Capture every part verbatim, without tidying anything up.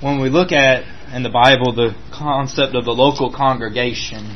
when we look at, in the Bible, the concept of the local congregation,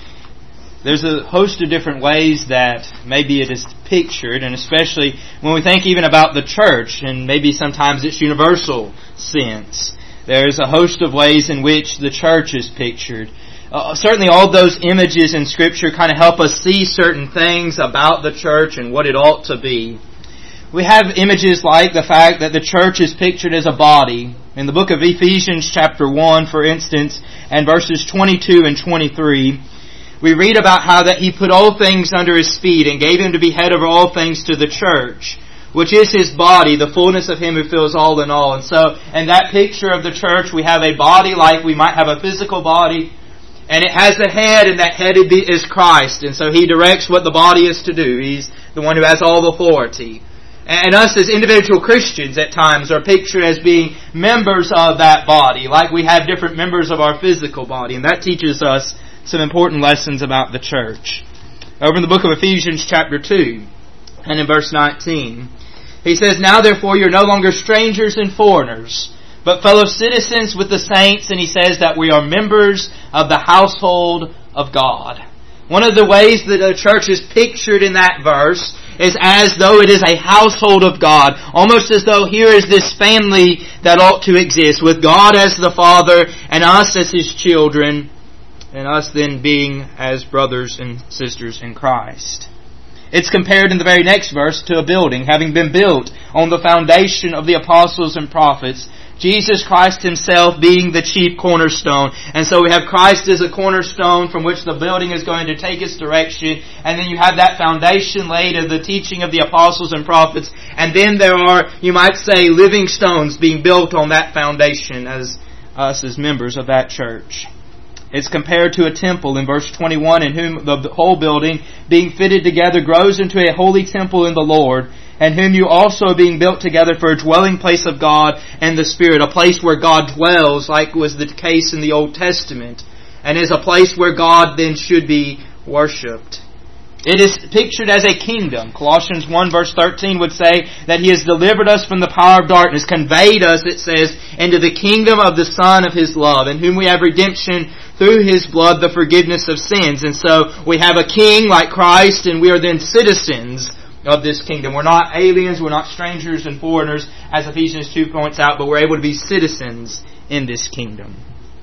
there's a host of different ways that maybe it is pictured, and especially when we think even about the church, and maybe sometimes its universal sense. There's a host of ways in which the church is pictured. Uh, certainly all those images in Scripture kind of help us see certain things about the church and what it ought to be. We have images like the fact that the church is pictured as a body. In the book of Ephesians chapter one, for instance, and verses twenty-two and twenty-three, we read about how that He put all things under His feet and gave Him to be head over all things to the church, which is His body, the fullness of Him who fills all in all. And so, in that picture of the church, we have a body like we might have a physical body, and it has a head, and that head is Christ. And so He directs what the body is to do. He's the one who has all the authority. And us as individual Christians at times are pictured as being members of that body, like we have different members of our physical body. And that teaches us some important lessons about the church. Over in the book of Ephesians chapter two, and in verse nineteen, he says, "Now therefore you're no longer strangers and foreigners, but fellow citizens with the saints," and he says that we are members of the household of God. One of the ways that the church is pictured in that verse is as though it is a household of God. Almost as though here is this family that ought to exist, with God as the Father and us as His children, and us then being as brothers and sisters in Christ. It's compared in the very next verse to a building, having been built on the foundation of the apostles and prophets, Jesus Christ Himself being the chief cornerstone. And so we have Christ as a cornerstone from which the building is going to take its direction. And then you have that foundation laid of the teaching of the apostles and prophets. And then there are, you might say, living stones being built on that foundation as us as members of that church. It's compared to a temple in verse twenty-one, in whom the whole building, being fitted together, grows into a holy temple in the Lord, and whom you also being built together for a dwelling place of God and the Spirit, a place where God dwells, like was the case in the Old Testament, and is a place where God then should be worshipped. It is pictured as a kingdom. Colossians one verse thirteen would say that He has delivered us from the power of darkness, conveyed us, it says, into the kingdom of the Son of His love, in whom we have redemption through His blood, the forgiveness of sins. And so we have a king like Christ, and we are then citizens of this kingdom. We're not aliens, we're not strangers and foreigners, as Ephesians two points out, but we're able to be citizens in this kingdom.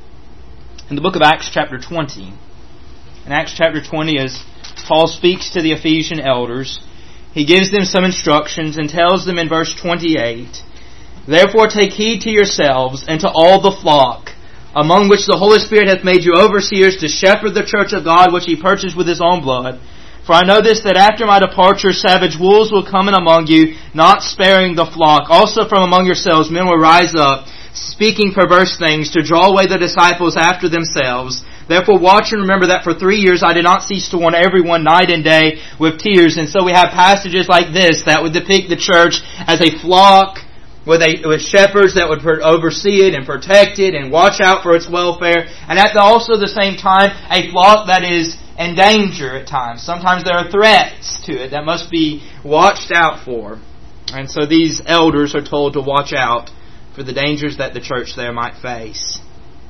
In the book of Acts chapter twenty, in Acts chapter twenty, as Paul speaks to the Ephesian elders, he gives them some instructions and tells them in verse twenty-eight, "Therefore take heed to yourselves and to all the flock, among which the Holy Spirit hath made you overseers to shepherd the church of God, which He purchased with His own blood. For I know this, that after my departure savage wolves will come in among you, not sparing the flock. Also from among yourselves men will rise up, speaking perverse things, to draw away the disciples after themselves. Therefore watch and remember that for three years I did not cease to warn everyone night and day with tears." And so we have passages like this that would depict the church as a flock with, a, with shepherds that would oversee it and protect it and watch out for its welfare. And at the, also the same time, a flock that is in danger at times. Sometimes there are threats to it that must be watched out for. And so these elders are told to watch out for the dangers that the church there might face.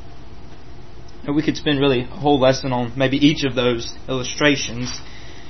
And we could spend really a whole lesson on maybe each of those illustrations.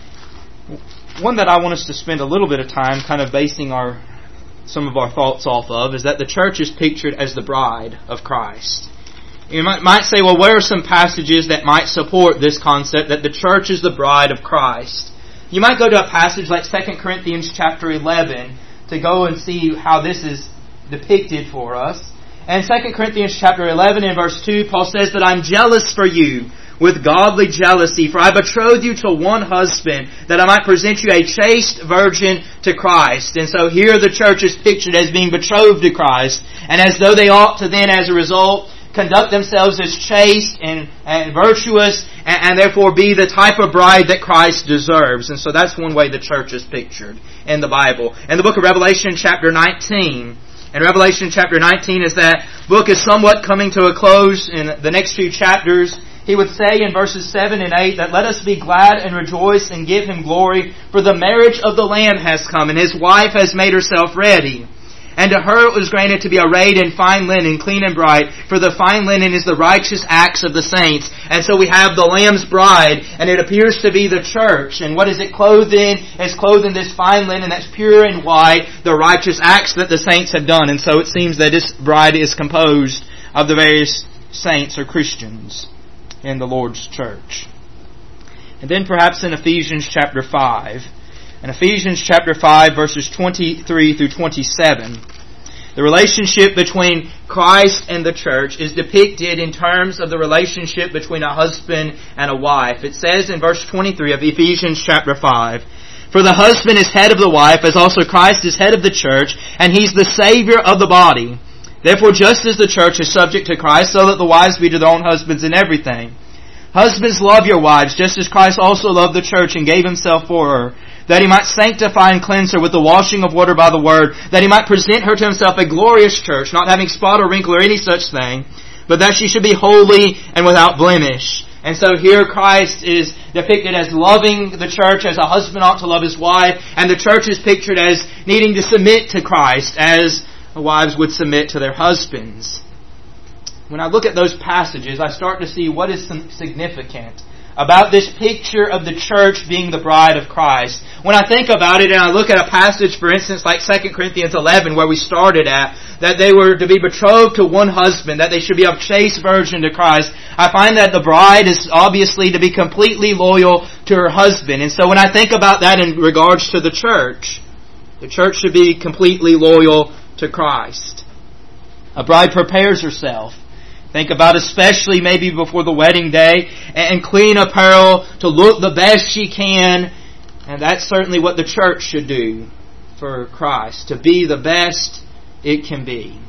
One that I want us to spend a little bit of time kind of basing our some of our thoughts off of is that the church is pictured as the bride of Christ. You might, might say, well, where are some passages that might support this concept that the church is the bride of Christ? You might go to a passage like Second Corinthians chapter eleven to go and see how this is depicted for us. And Second Corinthians chapter eleven in verse two, Paul says that I'm jealous for you with godly jealousy, for I betrothed you to one husband, that I might present you a chaste virgin to Christ. And so here the church is pictured as being betrothed to Christ, and as though they ought to then, as a result, conduct themselves as chaste and, and virtuous, and, and therefore be the type of bride that Christ deserves. And so that's one way the church is pictured in the Bible. In the book of Revelation chapter nineteen, and Revelation chapter nineteen, as that book is somewhat coming to a close in the next few chapters, he would say in verses seven and eight that let us be glad and rejoice and give Him glory, for the marriage of the Lamb has come, and His wife has made herself ready. And to her it was granted to be arrayed in fine linen, clean and bright, for the fine linen is the righteous acts of the saints. And so we have the Lamb's bride, and it appears to be the church. And what is it clothed in? It's clothed in this fine linen that's pure and white, the righteous acts that the saints have done. And so it seems that this bride is composed of the various saints or Christians in the Lord's church. And then perhaps in Ephesians chapter five, in Ephesians chapter five verses twenty-three through twenty-seven, the relationship between Christ and the church is depicted in terms of the relationship between a husband and a wife. It says in verse twenty-three of Ephesians chapter five, "For the husband is head of the wife, as also Christ is head of the church, and He's the Savior of the body. Therefore, just as the church is subject to Christ, so that the wives be to their own husbands in everything. Husbands, love your wives, just as Christ also loved the church and gave Himself for her, that He might sanctify and cleanse her with the washing of water by the word, that He might present her to Himself a glorious church, not having spot or wrinkle or any such thing, but that she should be holy and without blemish." And so here Christ is depicted as loving the church as a husband ought to love his wife, and the church is pictured as needing to submit to Christ as wives would submit to their husbands. When I look at those passages, I start to see what is significant about this picture of the church being the bride of Christ. When I think about it and I look at a passage, for instance, like Second Corinthians eleven, where we started at, that they were to be betrothed to one husband, that they should be of chaste virgin to Christ, I find that the bride is obviously to be completely loyal to her husband. And so when I think about that in regards to the church, the church should be completely loyal to Christ. A bride prepares herself. Think about especially maybe before the wedding day, and clean apparel to look the best she can. And that's certainly what the church should do for Christ, to be the best it can be.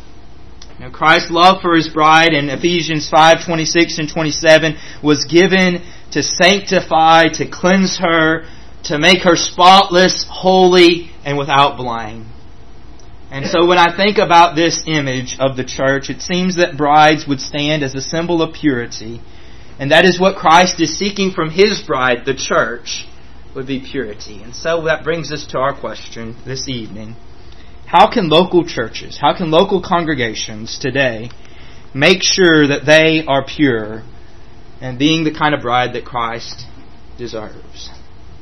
Now, Christ's love for His bride in Ephesians five, twenty-six and twenty-seven was given to sanctify, to cleanse her, to make her spotless, holy, and without blame. And so when I think about this image of the church, it seems that brides would stand as a symbol of purity. And that is what Christ is seeking from His bride, the church, would be purity. And so that brings us to our question this evening. How can local churches, how can local congregations today make sure that they are pure and being the kind of bride that Christ deserves?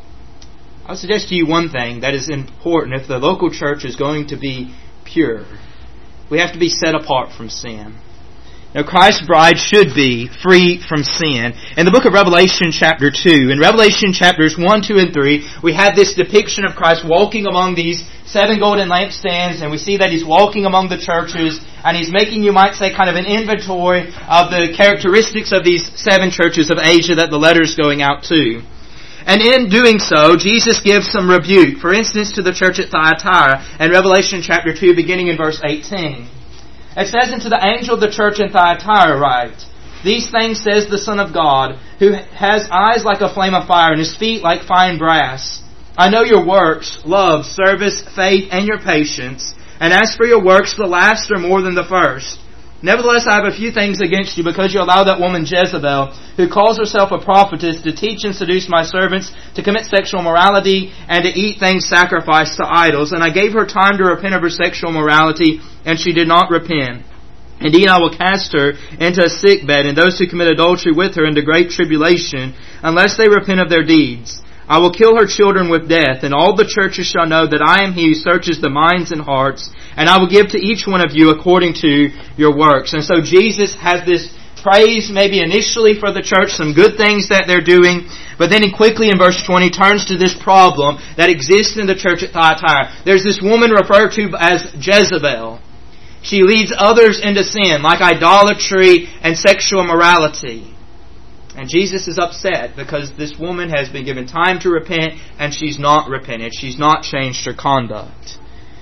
I'll suggest to you one thing that is important. If the local church is going to be pure, we have to be set apart from sin. Now, Christ's bride should be free from sin. In the book of Revelation chapter two, in Revelation chapters one, two, and three, we have this depiction of Christ walking among these seven golden lampstands, and we see that He's walking among the churches, and He's making, you might say, kind of an inventory of the characteristics of these seven churches of Asia that the letter is going out to. And in doing so, Jesus gives some rebuke. For instance, to the church at Thyatira in Revelation chapter two, beginning in verse eighteen. It says, "Unto the angel of the church in Thyatira write, These things says the Son of God, who has eyes like a flame of fire, and His feet like fine brass. I know your works, love, service, faith, and your patience. And as for your works, the last are more than the first. Nevertheless, I have a few things against you, because you allow that woman Jezebel, who calls herself a prophetess, to teach and seduce my servants, to commit sexual immorality, and to eat things sacrificed to idols. And I gave her time to repent of her sexual immorality, and she did not repent. Indeed, I will cast her into a sick bed, and those who commit adultery with her into great tribulation, unless they repent of their deeds. I will kill her children with death, and all the churches shall know that I am He who searches the minds and hearts, and I will give to each one of you according to your works." And so Jesus has this praise maybe initially for the church, some good things that they're doing, but then he quickly in verse twenty turns to this problem that exists in the church at Thyatira. There's this woman referred to as Jezebel. She leads others into sin, like idolatry and sexual immorality. And Jesus is upset because this woman has been given time to repent and she's not repented. She's not changed her conduct.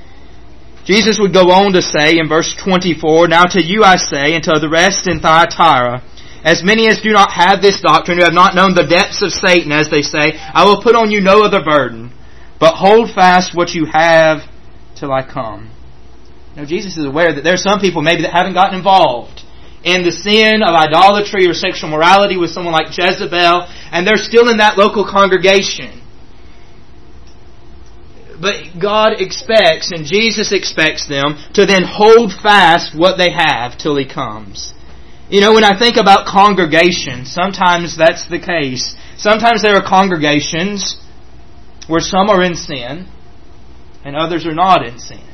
Jesus would go on to say in verse twenty-four, "Now to you I say, and to the rest in Thyatira, as many as do not have this doctrine, who have not known the depths of Satan, as they say, I will put on you no other burden, but hold fast what you have till I come." Now Jesus is aware that there are some people maybe that haven't gotten involved in the sin of idolatry or sexual morality with someone like Jezebel, and they're still in that local congregation. But God expects, and Jesus expects them, to then hold fast what they have till He comes. You know, when I think about congregations, sometimes that's the case. Sometimes there are congregations where some are in sin and others are not in sin.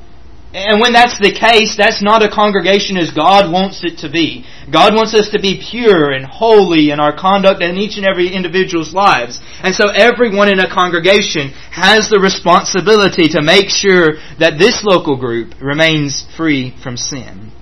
And when that's the case, that's not a congregation as God wants it to be. God wants us to be pure and holy in our conduct in each and every individual's lives. And so everyone in a congregation has the responsibility to make sure that this local group remains free from sin.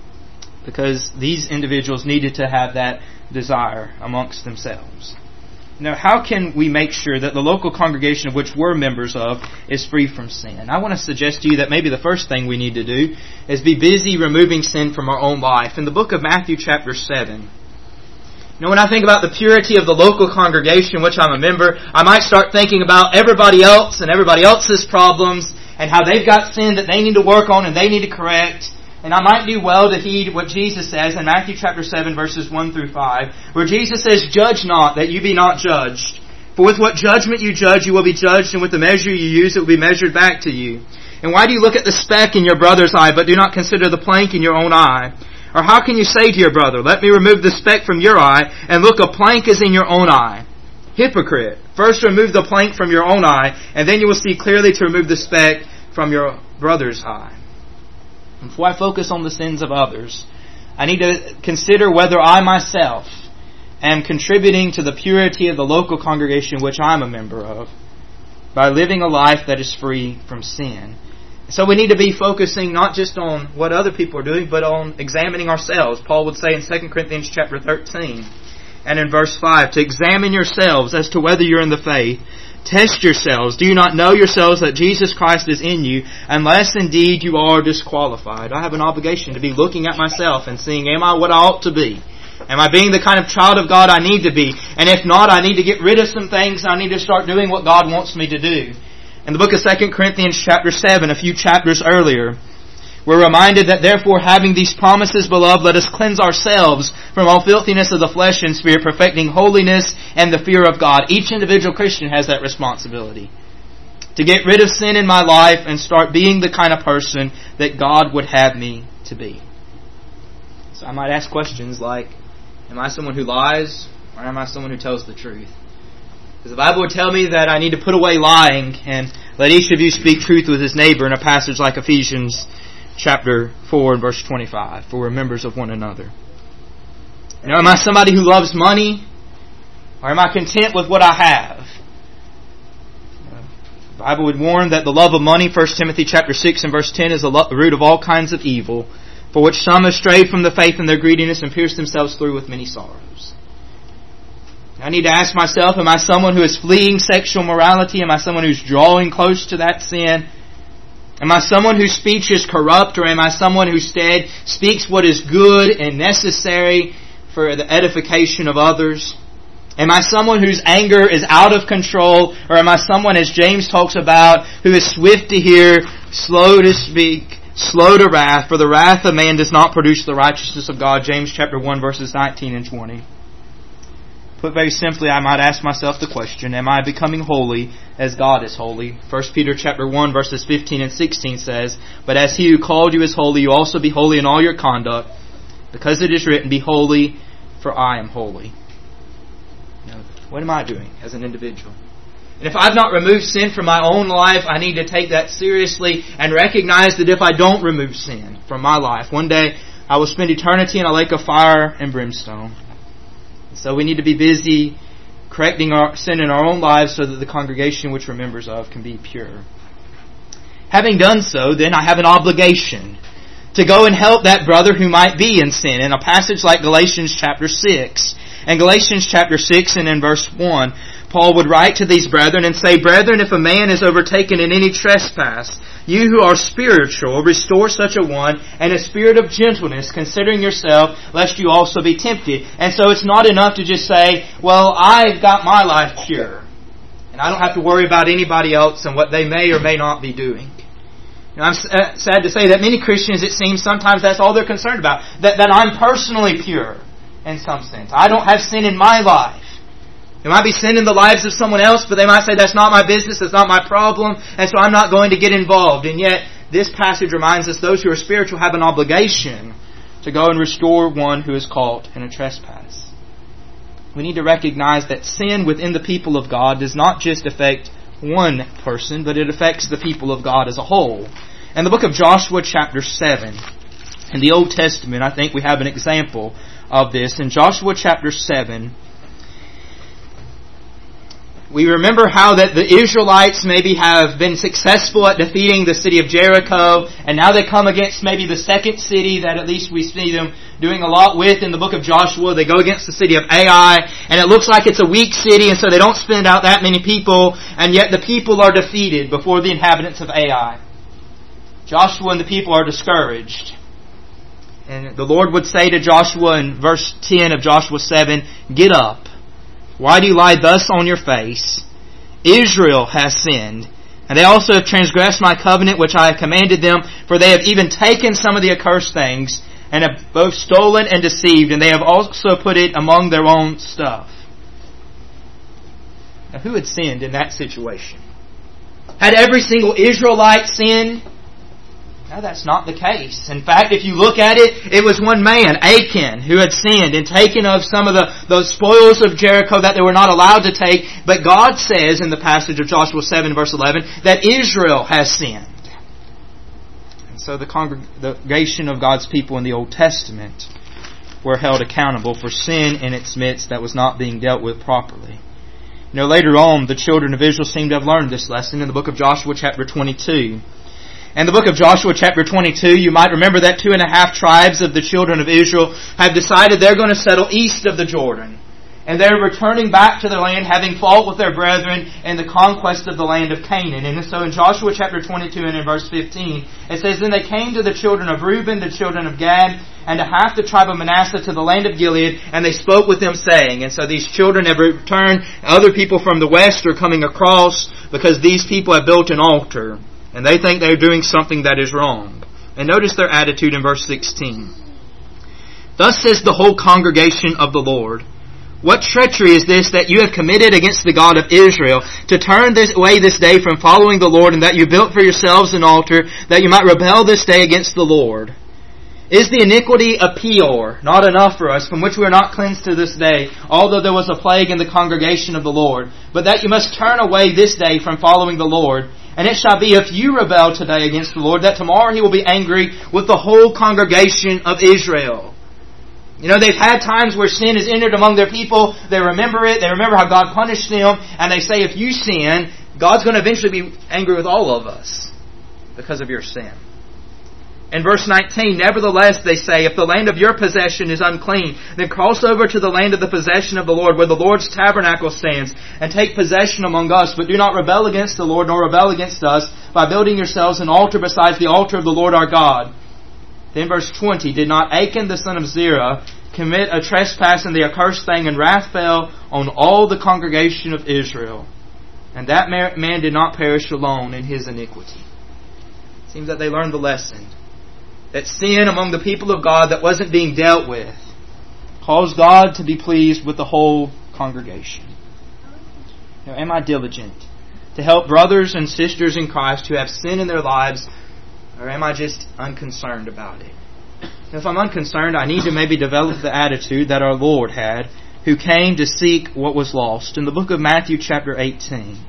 Because these individuals needed to have that desire amongst themselves. Now, how can we make sure that the local congregation of which we're members of is free from sin? I want to suggest to you that maybe the first thing we need to do is be busy removing sin from our own life. In the book of Matthew chapter seven, you know, when I think about the purity of the local congregation in which I'm a member, I might start thinking about everybody else and everybody else's problems and how they've got sin that they need to work on and they need to correct. And I might do well to heed what Jesus says in Matthew chapter seven, verses one through five, where Jesus says, "Judge not, that you be not judged. For with what judgment you judge, you will be judged, and with the measure you use, it will be measured back to you. And why do you look at the speck in your brother's eye, but do not consider the plank in your own eye? Or how can you say to your brother, let me remove the speck from your eye, and look, a plank is in your own eye? Hypocrite, first remove the plank from your own eye, and then you will see clearly to remove the speck from your brother's eye." Before I focus on the sins of others, I need to consider whether I myself am contributing to the purity of the local congregation which I'm a member of by living a life that is free from sin. So we need to be focusing not just on what other people are doing, but on examining ourselves. Paul would say in Second Corinthians chapter thirteen and in verse five, to examine yourselves as to whether you're in the faith. Test yourselves. Do you not know yourselves that Jesus Christ is in you, unless indeed you are disqualified? I have an obligation to be looking at myself and seeing, am I what I ought to be? Am I being the kind of child of God I need to be? And if not, I need to get rid of some things. I need to start doing what God wants me to do. In the book of Second Corinthians chapter seven, a few chapters earlier, we're reminded that therefore, having these promises, beloved, let us cleanse ourselves from all filthiness of the flesh and spirit, perfecting holiness and the fear of God. Each individual Christian has that responsibility. To get rid of sin in my life and start being the kind of person that God would have me to be. So I might ask questions like, am I someone who lies, or am I someone who tells the truth? Because the Bible would tell me that I need to put away lying and let each of you speak truth with his neighbor in a passage like Ephesians chapter four and verse twenty-five, for we're members of one another. You know, am I somebody who loves money, or am I content with what I have? The Bible would warn that the love of money, First Timothy chapter six and verse ten, is the root of all kinds of evil, for which some have strayed from the faith in their greediness and pierced themselves through with many sorrows. I need to ask myself, am I someone who is fleeing sexual morality? Am I someone who's drawing close to that sin? Am I someone whose speech is corrupt, or am I someone who instead speaks what is good and necessary for the edification of others? Am I someone whose anger is out of control, or am I someone, as James talks about, who is swift to hear, slow to speak, slow to wrath, for the wrath of man does not produce the righteousness of God, James chapter one verses nineteen and twenty. Put very simply, I might ask myself the question, am I becoming holy as God is holy? First Peter chapter one verses fifteen and sixteen says, but as He who called you is holy, you also be holy in all your conduct, because it is written, be holy, for I am holy. Now, what am I doing as an individual? And if I've not removed sin from my own life, I need to take that seriously and recognize that if I don't remove sin from my life, one day I will spend eternity in a lake of fire and brimstone. So we need to be busy correcting our sin in our own lives so that the congregation which we're members of can be pure. Having done so, then I have an obligation to go and help that brother who might be in sin. In a passage like Galatians chapter six. In Galatians chapter six and in verse one, Paul would write to these brethren and say, brethren, if a man is overtaken in any trespass, you who are spiritual, restore such a one in a spirit of gentleness, considering yourself, lest you also be tempted. And so it's not enough to just say, well, I've got my life pure, and I don't have to worry about anybody else and what they may or may not be doing. And I'm sad to say that many Christians, it seems, sometimes that's all they're concerned about. That, that I'm personally pure in some sense. I don't have sin in my life. It might be sin in the lives of someone else, but they might say, that's not my business, that's not my problem, and so I'm not going to get involved. And yet, this passage reminds us those who are spiritual have an obligation to go and restore one who is caught in a trespass. We need to recognize that sin within the people of God does not just affect one person, but it affects the people of God as a whole. In the book of Joshua chapter seven, in the Old Testament, I think we have an example of this. In Joshua chapter seven, we remember how that the Israelites maybe have been successful at defeating the city of Jericho, and now they come against maybe the second city that at least we see them doing a lot with in the book of Joshua. They go against the city of Ai, and it looks like it's a weak city, and so they don't spend out that many people, and yet the people are defeated before the inhabitants of Ai. Joshua and the people are discouraged. And the Lord would say to Joshua in verse ten of Joshua seven, "Get up. Why do you lie thus on your face? Israel has sinned, and they also have transgressed my covenant which I have commanded them, for they have even taken some of the accursed things, and have both stolen and deceived, and they have also put it among their own stuff." Now, who had sinned in that situation? Had every single Israelite sinned? No, that's not the case. In fact, if you look at it, it was one man, Achan, who had sinned and taken of some of the those spoils of Jericho that they were not allowed to take. But God says in the passage of Joshua seven verse eleven that Israel has sinned. And so the congregation of God's people in the Old Testament were held accountable for sin in its midst that was not being dealt with properly. You know, later on, the children of Israel seem to have learned this lesson in the book of Joshua chapter twenty-two. In the book of Joshua chapter twenty-two, you might remember that two and a half tribes of the children of Israel have decided they're going to settle east of the Jordan. And they're returning back to their land, having fought with their brethren in the conquest of the land of Canaan. And so in Joshua chapter twenty-two and in verse fifteen, it says, "Then they came to the children of Reuben, the children of Gad, and to half the tribe of Manasseh to the land of Gilead, and they spoke with them, saying," and so these children have returned. Other people from the west are coming across because these people have built an altar. And they think they're doing something that is wrong. And notice their attitude in verse sixteen. "Thus says the whole congregation of the Lord, what treachery is this that you have committed against the God of Israel, to turn this away this day from following the Lord, and that you built for yourselves an altar, that you might rebel this day against the Lord? Is the iniquity of Peor not enough for us, from which we are not cleansed to this day, although there was a plague in the congregation of the Lord? But that you must turn away this day from following the Lord. And it shall be, if you rebel today against the Lord, that tomorrow He will be angry with the whole congregation of Israel." You know, they've had times where sin has entered among their people. They remember it. They remember how God punished them. And they say, if you sin, God's going to eventually be angry with all of us because of your sin. In verse nineteen, "Nevertheless, they say, if the land of your possession is unclean, then cross over to the land of the possession of the Lord, where the Lord's tabernacle stands, and take possession among us. But do not rebel against the Lord, nor rebel against us, by building yourselves an altar besides the altar of the Lord our God." Then verse twenty, "Did not Achan the son of Zerah commit a trespass in the accursed thing, and wrath fell on all the congregation of Israel? And that man did not perish alone in his iniquity." It seems that they learned the lesson. That sin among the people of God that wasn't being dealt with caused God to be pleased with the whole congregation. Now, am I diligent to help brothers and sisters in Christ who have sin in their lives, or am I just unconcerned about it? If I'm unconcerned, I need to maybe develop the attitude that our Lord had, who came to seek what was lost. In the book of Matthew chapter eighteen,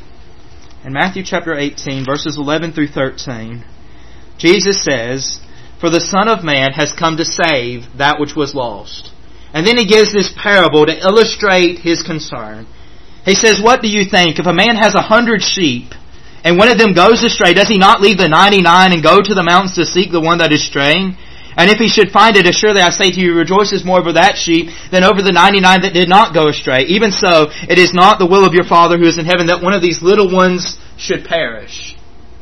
in Matthew chapter eighteen, verses eleven through thirteen, Jesus says, "For the Son of Man has come to save that which was lost." And then He gives this parable to illustrate His concern. He says, "What do you think? If a man has a hundred sheep, and one of them goes astray, does he not leave the ninety-nine and go to the mountains to seek the one that is straying? And if he should find it, assuredly I say to you, he rejoices more over that sheep than over the ninety-nine that did not go astray. Even so, it is not the will of your Father who is in heaven that one of these little ones should perish."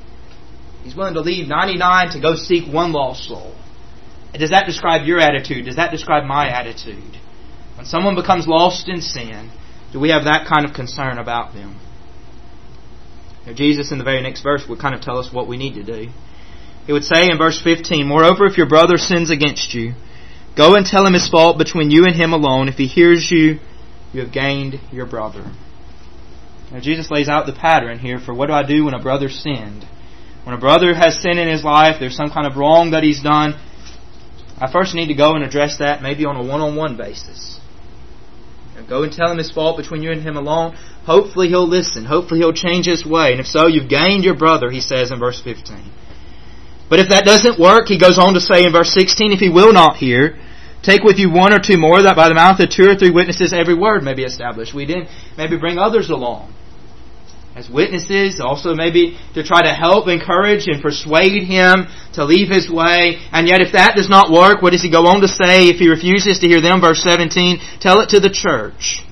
He's willing to leave ninety-nine to go seek one lost soul. Does that describe your attitude? Does that describe my attitude? When someone becomes lost in sin, do we have that kind of concern about them? Now, Jesus in the very next verse would kind of tell us what we need to do. He would say in verse fifteen, "Moreover, if your brother sins against you, go and tell him his fault between you and him alone. If he hears you, you have gained your brother. Now Jesus lays out the pattern here for what do I do when a brother sinned. When a brother has sin in his life, there's some kind of wrong that he's done, I first need to go and address that maybe on a one-on-one basis. You know, go and tell him his fault between you and him alone. Hopefully he'll listen. Hopefully he'll change his way. And if so, you've gained your brother, he says in verse fifteen. But if that doesn't work, he goes on to say in verse sixteen, if he will not hear, take with you one or two more, that by the mouth of two or three witnesses every word may be established. We then maybe bring others along as witnesses, also maybe to try to help, encourage, and persuade him to leave his way. And yet if that does not work, what does he go on to say? If he refuses to hear them, verse seventeen, tell it to the church.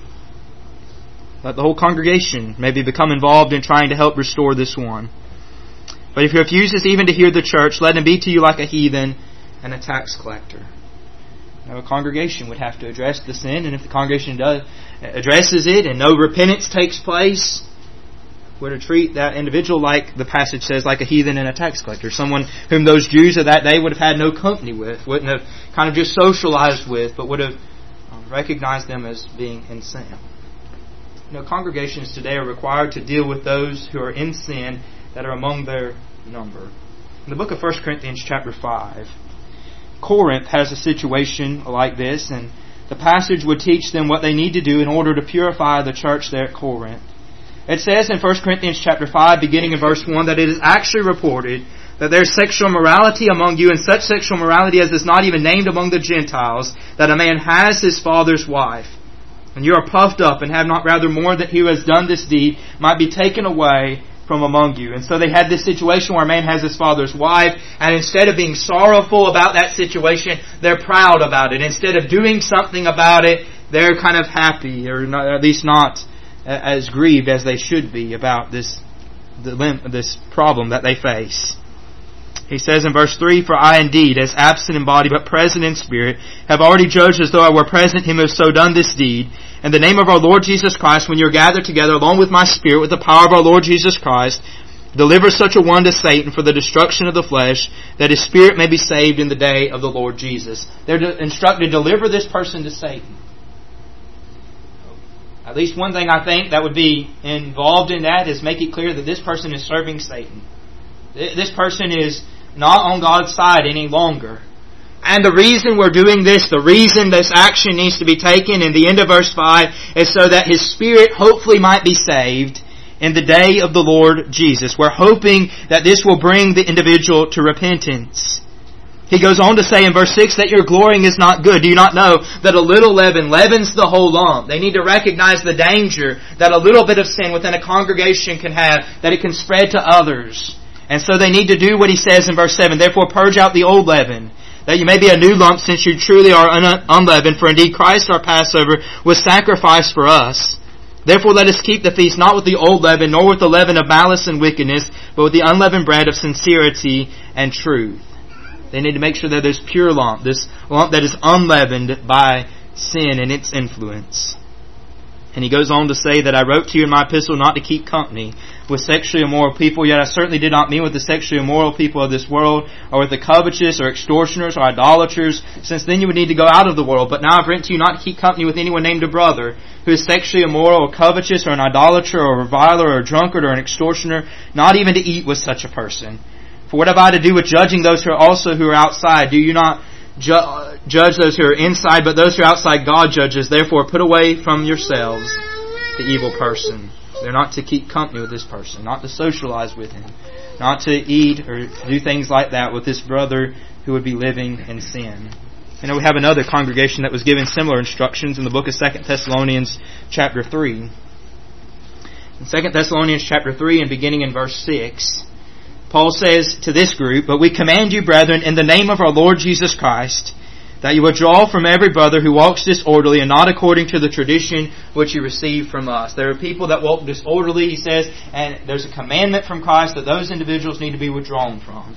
Let the whole congregation maybe become involved in trying to help restore this one. But if he refuses even to hear the church, let him be to you like a heathen and a tax collector. Now, a congregation would have to address the sin, and if the congregation does addresses it and no repentance takes place, we're to treat that individual like the passage says, like a heathen and a tax collector. Someone whom those Jews of that day would have had no company with, wouldn't have kind of just socialized with, but would have recognized them as being in sin. You know, congregations today are required to deal with those who are in sin that are among their number. In the book of First Corinthians chapter five, Corinth has a situation like this, and the passage would teach them what they need to do in order to purify the church there at Corinth. It says in First Corinthians chapter five, beginning in verse one, that it is actually reported that there is sexual morality among you, and such sexual morality as is not even named among the Gentiles, that a man has his father's wife. And you are puffed up, and have not rather more that he who has done this deed might be taken away from among you. And so they had this situation where a man has his father's wife, and instead of being sorrowful about that situation, they're proud about it. Instead of doing something about it, they're kind of happy, or not, at least not as grieved as they should be about this this problem that they face. He says in verse three, for I indeed, as absent in body but present in spirit, have already judged as though I were present him who has so done this deed. In the name of our Lord Jesus Christ, when you are gathered together along with my spirit, with the power of our Lord Jesus Christ, deliver such a one to Satan for the destruction of the flesh, that his spirit may be saved in the day of the Lord Jesus. They're instructed to deliver this person to Satan. At least one thing I think that would be involved in that is make it clear that this person is serving Satan. This person is not on God's side any longer. And the reason we're doing this, the reason this action needs to be taken in the end of verse five, is so that his spirit hopefully might be saved in the day of the Lord Jesus. We're hoping that this will bring the individual to repentance. He goes on to say in verse six that your glorying is not good. Do you not know that a little leaven leavens the whole lump? They need to recognize the danger that a little bit of sin within a congregation can have, that it can spread to others. And so they need to do what he says in verse seven, therefore purge out the old leaven, that you may be a new lump, since you truly are un- unleavened. For indeed Christ our Passover was sacrificed for us. Therefore let us keep the feast not with the old leaven, nor with the leaven of malice and wickedness, but with the unleavened bread of sincerity and truth. They need to make sure that there's pure lump, this lump that is unleavened by sin and its influence. And he goes on to say that I wrote to you in my epistle not to keep company with sexually immoral people, yet I certainly did not mean with the sexually immoral people of this world, or with the covetous, or extortioners, or idolaters, since then you would need to go out of the world. But now I've written to you not to keep company with anyone named a brother, who is sexually immoral, or covetous, or an idolater, or a reviler, or a drunkard, or an extortioner, not even to eat with such a person. For what have I to do with judging those who are also who are outside? Do you not ju- judge those who are inside, but those who are outside God judges? Therefore put away from yourselves the evil person. They're not to keep company with this person, not to socialize with him, not to eat or do things like that with this brother who would be living in sin. You know, we have another congregation that was given similar instructions in the book of Second Thessalonians chapter three. In Second Thessalonians chapter three and beginning in verse six, Paul says to this group, but we command you, brethren, in the name of our Lord Jesus Christ, that you withdraw from every brother who walks disorderly and not according to the tradition which you received from us. There are people that walk disorderly, he says, and there's a commandment from Christ that those individuals need to be withdrawn from.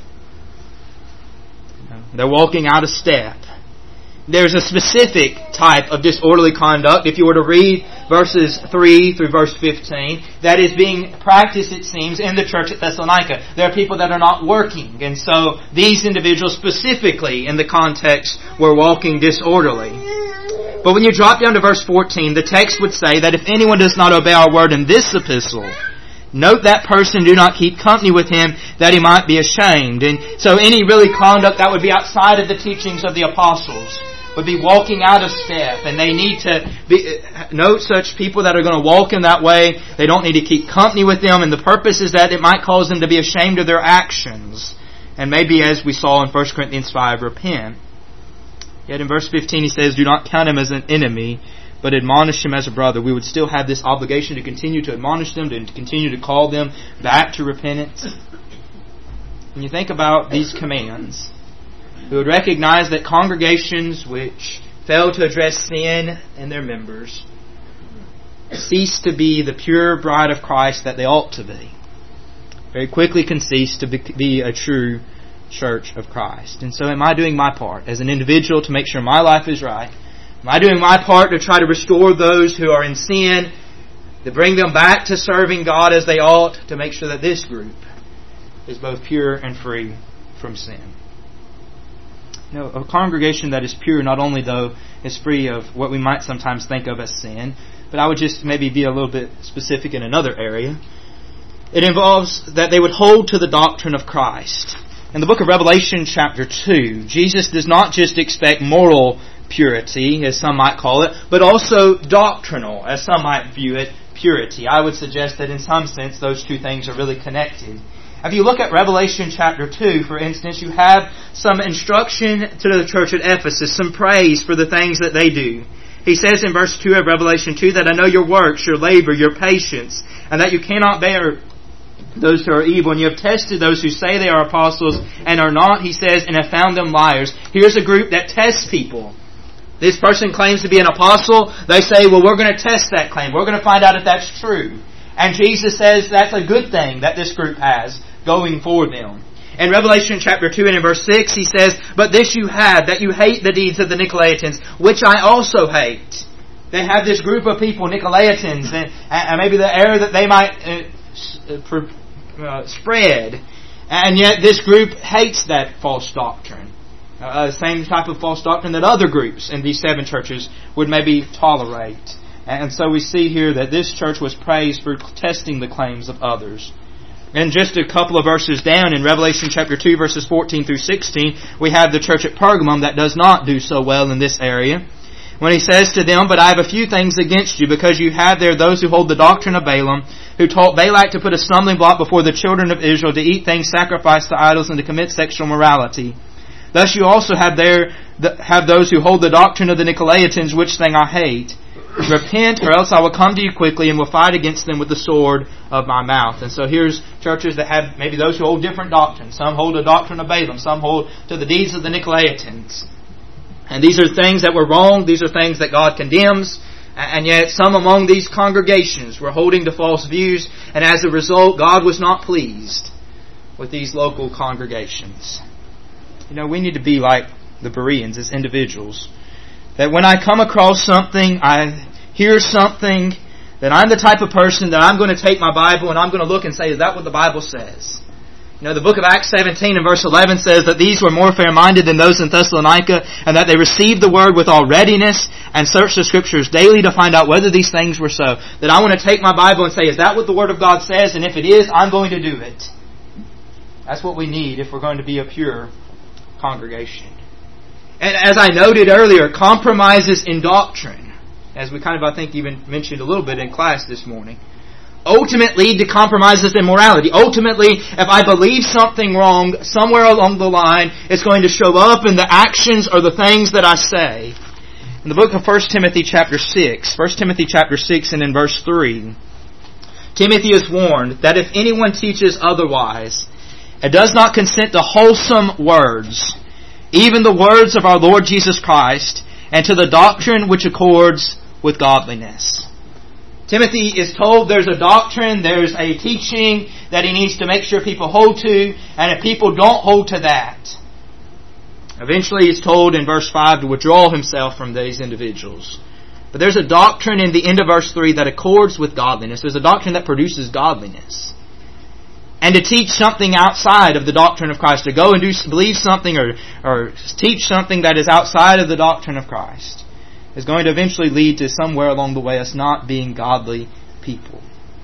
They're walking out of step. There's a specific type of disorderly conduct, if you were to read verses three through verse fifteen, that is being practiced, it seems, in the church at Thessalonica. There are people that are not working, and so these individuals specifically in the context were walking disorderly. But when you drop down to verse fourteen, the text would say that if anyone does not obey our word in this epistle, note that person, do not keep company with him, that he might be ashamed. And so any really conduct that would be outside of the teachings of the apostles would be walking out of step. And they need to be, note such people that are going to walk in that way. They don't need to keep company with them. And the purpose is that it might cause them to be ashamed of their actions. And maybe, as we saw in First Corinthians five, repent. Yet in verse fifteen he says, do not count him as an enemy, but admonish him as a brother. We would still have this obligation to continue to admonish them, to continue to call them back to repentance. When you think about these commands, we would recognize that congregations which fail to address sin in their members cease to be the pure bride of Christ that they ought to be. Very quickly can cease to be a true church of Christ. And so am I doing my part as an individual to make sure my life is right? Am I doing my part to try to restore those who are in sin, to bring them back to serving God as they ought, to make sure that this group is both pure and free from sin? You know, a congregation that is pure not only, though, is free of what we might sometimes think of as sin, but I would just maybe be a little bit specific in another area. It involves that they would hold to the doctrine of Christ. In the book of Revelation chapter two, Jesus does not just expect moral purity, as some might call it, but also doctrinal, as some might view it, purity. I would suggest that in some sense those two things are really connected. If you look at Revelation chapter two, for instance, you have some instruction to the church at Ephesus, some praise for the things that they do. He says in verse two of Revelation two that I know your works, your labor, your patience, and that you cannot bear those who are evil, and you have tested those who say they are apostles and are not, he says, and have found them liars. Here's a group that tests people. This person claims to be an apostle. They say, well, we're going to test that claim. We're going to find out if that's true. And Jesus says that's a good thing that this group has going for them. In Revelation chapter two and in verse six, he says, but this you have, that you hate the deeds of the Nicolaitans, which I also hate. They have this group of people, Nicolaitans, and, and maybe the error that they might uh, uh, spread. And yet this group hates that false doctrine. Uh, same type of false doctrine that other groups in these seven churches would maybe tolerate. And so we see here that this church was praised for testing the claims of others. And just a couple of verses down in Revelation chapter two, verses fourteen through sixteen, we have the church at Pergamum that does not do so well in this area. When he says to them, but I have a few things against you, because you have there those who hold the doctrine of Balaam, who taught Balak to put a stumbling block before the children of Israel, to eat things sacrificed to idols and to commit sexual morality. Thus you also have there have those who hold the doctrine of the Nicolaitans, which thing I hate. Repent, or else I will come to you quickly and will fight against them with the sword of my mouth. And so here's churches that have maybe those who hold different doctrines. Some hold the doctrine of Balaam. Some hold to the deeds of the Nicolaitans. And these are things that were wrong. These are things that God condemns. And yet some among these congregations were holding to false views. And as a result, God was not pleased with these local congregations. You know, we need to be like the Bereans as individuals. That when I come across something, I hear something, that I'm the type of person that I'm going to take my Bible and I'm going to look and say, is that what the Bible says? You know, the book of Acts seventeen and verse eleven says that these were more fair-minded than those in Thessalonica, and that they received the word with all readiness and searched the Scriptures daily to find out whether these things were so. That I want to take my Bible and say, is that what the Word of God says? And if it is, I'm going to do it. That's what we need if we're going to be a pure congregation. And as I noted earlier, compromises in doctrine, as we kind of, I think, even mentioned a little bit in class this morning, ultimately lead to compromises in morality. Ultimately, if I believe something wrong somewhere along the line, it's going to show up in the actions or the things that I say. In the book of First Timothy chapter six, First Timothy chapter six and in verse three, Timothy is warned that if anyone teaches otherwise, and does not consent to wholesome words, even the words of our Lord Jesus Christ, and to the doctrine which accords with godliness. Timothy is told there's a doctrine, there's a teaching that he needs to make sure people hold to, and if people don't hold to that, eventually he's told in verse five to withdraw himself from these individuals. But there's a doctrine in the end of verse three that accords with godliness. There's a doctrine that produces godliness. And to teach something outside of the doctrine of Christ, to go and do believe something or, or teach something that is outside of the doctrine of Christ, is going to eventually lead to somewhere along the way us not being godly people.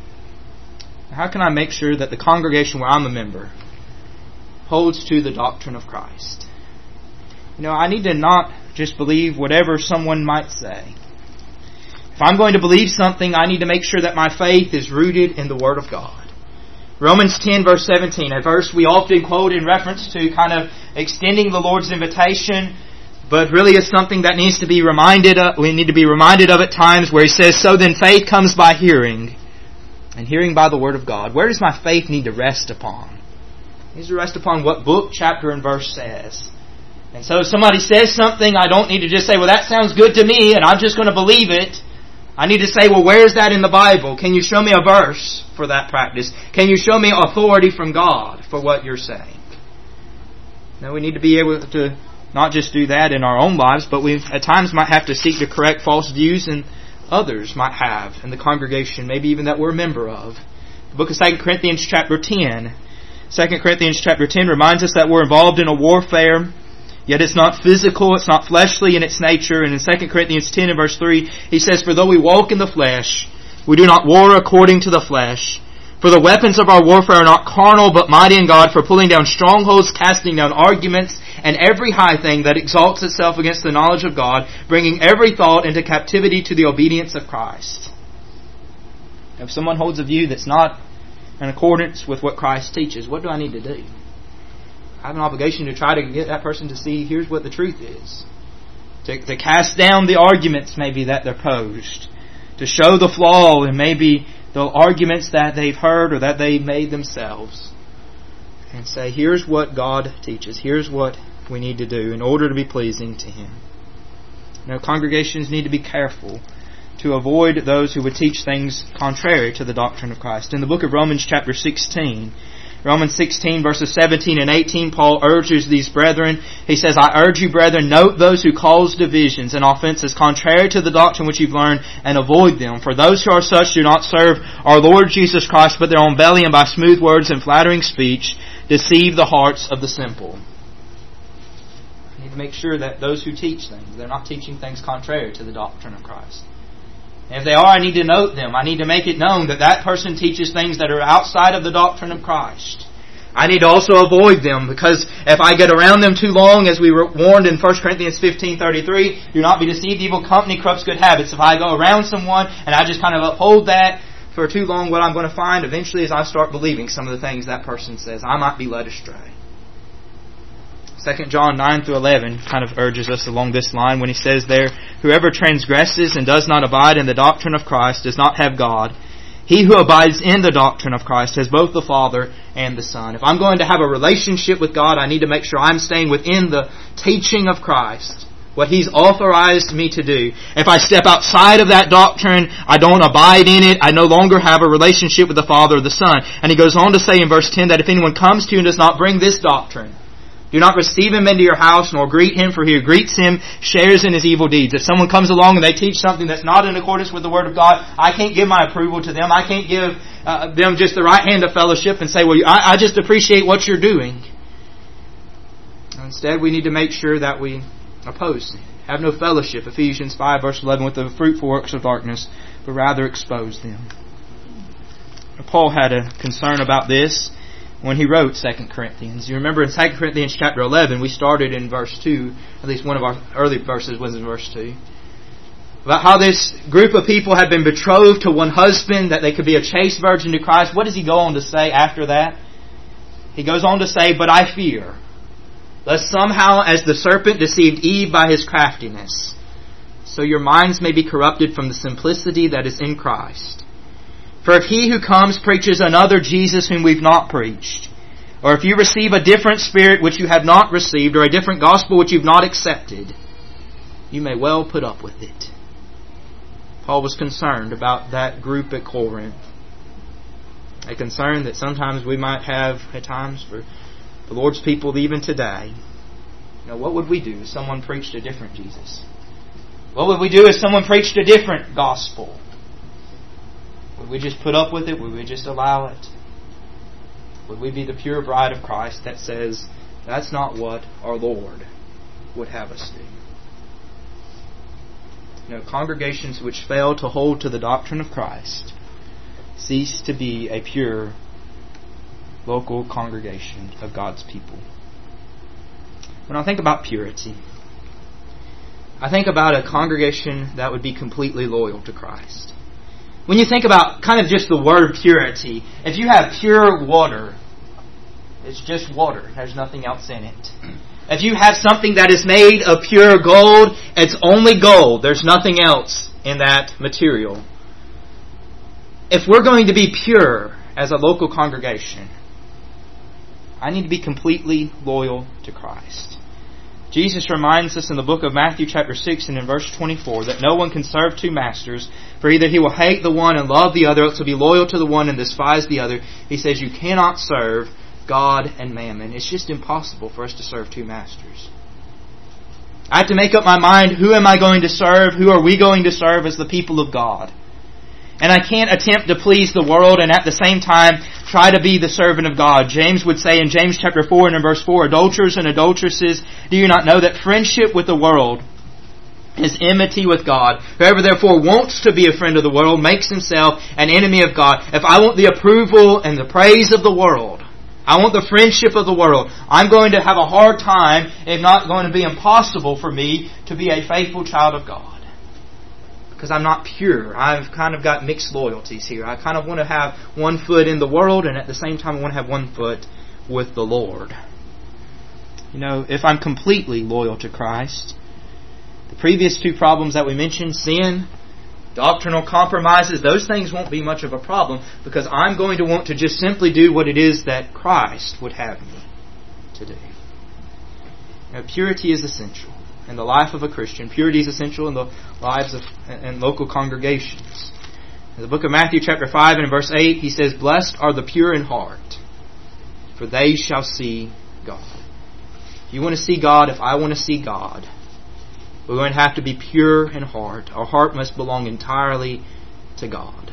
How can I make sure that the congregation where I'm a member holds to the doctrine of Christ? You know, I need to not just believe whatever someone might say. If I'm going to believe something, I need to make sure that my faith is rooted in the Word of God. Romans ten verse seventeen, a verse we often quote in reference to kind of extending the Lord's invitation, but really is something that needs to be reminded of, we need to be reminded of at times, where he says, "So then faith comes by hearing, and hearing by the Word of God." Where does my faith need to rest upon? It needs to rest upon what book, chapter, and verse says. And so if somebody says something, I don't need to just say, "Well, that sounds good to me, and I'm just going to believe it." I need to say, well, where is that in the Bible? Can you show me a verse for that practice? Can you show me authority from God for what you're saying? Now, we need to be able to not just do that in our own lives, but we at times might have to seek to correct false views and others might have in the congregation, maybe even that we're a member of. The book of Second Corinthians chapter ten. Second Corinthians chapter ten reminds us that we're involved in a warfare. Yet it's not physical, it's not fleshly in its nature. And in Second Corinthians ten and verse three, he says, "For though we walk in the flesh, we do not war according to the flesh. For the weapons of our warfare are not carnal, but mighty in God for pulling down strongholds, casting down arguments, and every high thing that exalts itself against the knowledge of God, bringing every thought into captivity to the obedience of Christ." If someone holds a view that's not in accordance with what Christ teaches, what do I need to do? I have an obligation to try to get that person to see here's what the truth is. To, to cast down the arguments maybe that they're posed. To show the flaw in maybe the arguments that they've heard or that they made themselves. And say, here's what God teaches. Here's what we need to do in order to be pleasing to Him. Now, congregations need to be careful to avoid those who would teach things contrary to the doctrine of Christ. In the book of Romans chapter sixteen, Romans sixteen verses seventeen and eighteen, Paul urges these brethren. He says, "I urge you, brethren, note those who cause divisions and offenses contrary to the doctrine which you've learned, and avoid them. For those who are such do not serve our Lord Jesus Christ, but their own belly, and by smooth words and flattering speech deceive the hearts of the simple." We need to make sure that those who teach things, they're not teaching things contrary to the doctrine of Christ. And if they are, I need to note them. I need to make it known that that person teaches things that are outside of the doctrine of Christ. I need to also avoid them, because if I get around them too long, as we were warned in First Corinthians fifteen thirty-three, do not be deceived, evil company corrupts good habits. If I go around someone and I just kind of uphold that for too long, what I'm going to find eventually is I start believing some of the things that person says. I might be led astray. Second John nine through eleven kind of urges us along this line when he says there, "Whoever transgresses and does not abide in the doctrine of Christ does not have God. He who abides in the doctrine of Christ has both the Father and the Son." If I'm going to have a relationship with God, I need to make sure I'm staying within the teaching of Christ, what He's authorized me to do. If I step outside of that doctrine, I don't abide in it, I no longer have a relationship with the Father or the Son. And he goes on to say in verse ten that if anyone comes to you and does not bring this doctrine, do not receive him into your house, nor greet him, for he who greets him shares in his evil deeds. If someone comes along and they teach something that's not in accordance with the Word of God, I can't give my approval to them. I can't give uh, them just the right hand of fellowship and say, well, I, I just appreciate what you're doing. Instead, we need to make sure that we oppose them. Have no fellowship, Ephesians five verse eleven, with the fruitful works of darkness, but rather expose them. Paul had a concern about this when he wrote Second Corinthians. You remember in Second Corinthians chapter eleven, we started in verse two, at least one of our early verses was in verse two, about how this group of people had been betrothed to one husband, that they could be a chaste virgin to Christ. What does he go on to say after that? He goes on to say, "But I fear, lest somehow as the serpent deceived Eve by his craftiness, so your minds may be corrupted from the simplicity that is in Christ. For if he who comes preaches another Jesus whom we've not preached, or if you receive a different spirit which you have not received, or a different gospel which you've not accepted, you may well put up with it." Paul was concerned about that group at Corinth. A concern that sometimes we might have at times for the Lord's people even today. You know, what would we do if someone preached a different Jesus? What would we do if someone preached a different gospel? Would we just put up with it? Would we just allow it? Would we be the pure bride of Christ that says, that's not what our Lord would have us do? You know, congregations which fail to hold to the doctrine of Christ cease to be a pure local congregation of God's people. When I think about purity, I think about a congregation that would be completely loyal to Christ. When you think about kind of just the word purity, if you have pure water, it's just water. There's nothing else in it. If you have something that is made of pure gold, it's only gold. There's nothing else in that material. If we're going to be pure as a local congregation, I need to be completely loyal to Christ. Jesus reminds us in the book of Matthew chapter six and in verse twenty-four that no one can serve two masters, for either he will hate the one and love the other, or else he'll be loyal to the one and despise the other. He says you cannot serve God and mammon. It's just impossible for us to serve two masters. I have to make up my mind, who am I going to serve? Who are we going to serve as the people of God? And I can't attempt to please the world and at the same time try to be the servant of God. James would say in James chapter four and in verse four, adulterers and adulteresses, do you not know that friendship with the world is enmity with God? Whoever therefore wants to be a friend of the world makes himself an enemy of God. If I want the approval and the praise of the world, I want the friendship of the world, I'm going to have a hard time, if not going to be impossible for me to be a faithful child of God. Because I'm not pure. I've kind of got mixed loyalties here. I kind of want to have one foot in the world and at the same time I want to have one foot with the Lord. You know, if I'm completely loyal to Christ, the previous two problems that we mentioned, sin, doctrinal compromises, those things won't be much of a problem because I'm going to want to just simply do what it is that Christ would have me to do. You know, purity is essential in the life of a Christian. Purity is essential in the lives of and local congregations. In the book of Matthew chapter five and verse eight, he says, blessed are the pure in heart, for they shall see God. If you want to see God, if I want to see God, we're going to have to be pure in heart. Our heart must belong entirely to God.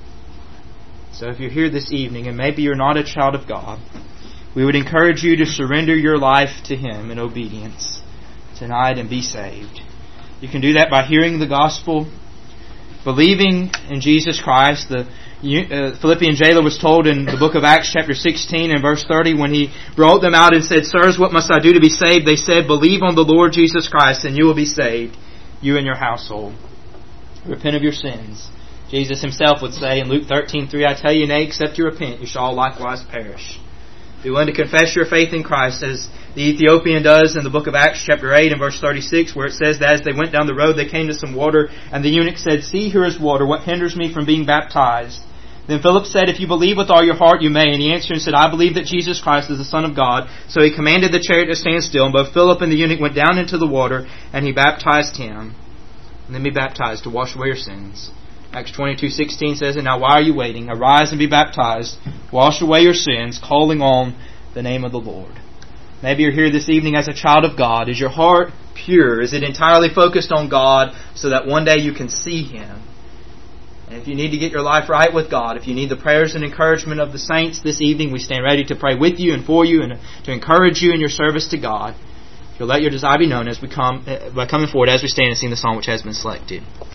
So if you're here this evening and maybe you're not a child of God, we would encourage you to surrender your life to Him in obedience tonight and be saved. You can do that by hearing the gospel, believing in Jesus Christ. The uh, Philippian jailer was told in the book of Acts chapter sixteen and verse thirty, when he brought them out and said, sirs, what must I do to be saved? They said, believe on the Lord Jesus Christ and you will be saved, you and your household. Repent of your sins. Jesus Himself would say in Luke thirteen three, I tell you, nay, except you repent, you shall likewise perish. Be willing to confess your faith in Christ as the Ethiopian does in the book of Acts chapter eight and verse thirty-six, where it says that as they went down the road they came to some water, and the eunuch said, see, here is water, what hinders me from being baptized? Then Philip said, if you believe with all your heart you may. And he answered and said, I believe that Jesus Christ is the Son of God. So he commanded the chariot to stand still, and both Philip and the eunuch went down into the water, and he baptized him. And then be baptized to wash away your sins. Acts twenty-two sixteen says, and now why are you waiting? Arise and be baptized, wash away your sins, calling on the name of the Lord. Maybe you're here this evening as a child of God. Is your heart pure? Is it entirely focused on God so that one day you can see Him? And if you need to get your life right with God, if you need the prayers and encouragement of the saints this evening, we stand ready to pray with you and for you and to encourage you in your service to God. If you'll let your desire be known as we come by coming forward as we stand and sing the song which has been selected.